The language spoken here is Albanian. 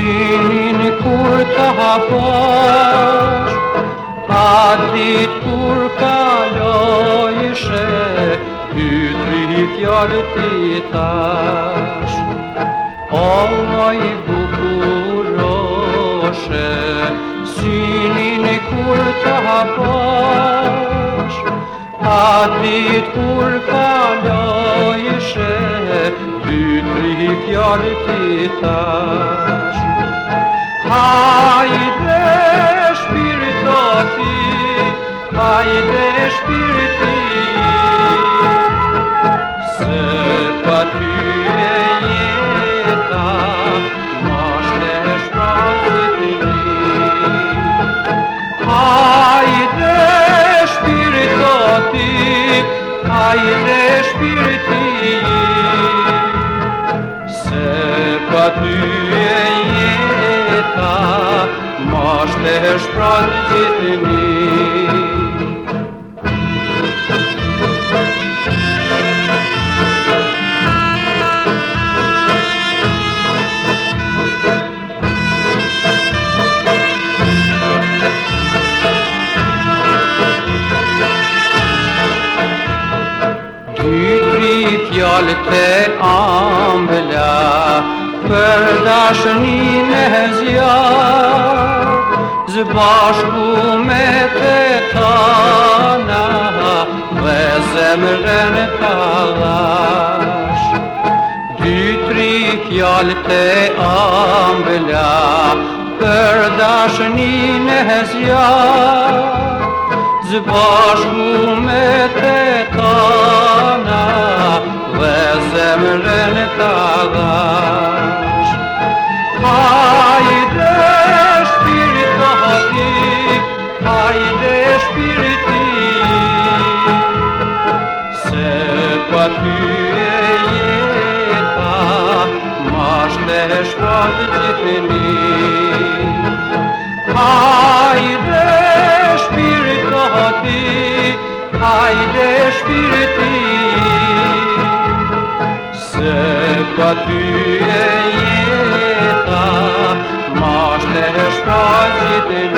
synin kur të haposh, a dit kur kalojshe, ty fjallë ti tash. O moj bukuroshe, synin kur të haposh, a dit kur kalojshe, ty fjallë ti tash. Hajde shpirto ti, hajde shpirti, se pa ty e jeta, moshte shprazit ti. Hajde shpirto ti, hajde shpirti, se pa ty e jeta, moshte shprazit ti. Fjallë të ambëla, për dashnin e zjarë, zbashku me të tana, dhe zemrën talash. Dy-tri fjallë të ambëla, për dashnin e zjarë, zbashku me të tana, dhe zemrën talash. Hajde shpirto ti, hajde shpirti, se pa ty e jeta, moshte shprazit ti. Hajde shpirto ti, hajde shpirti, se pa ty e jeta, moshte shprazit ti.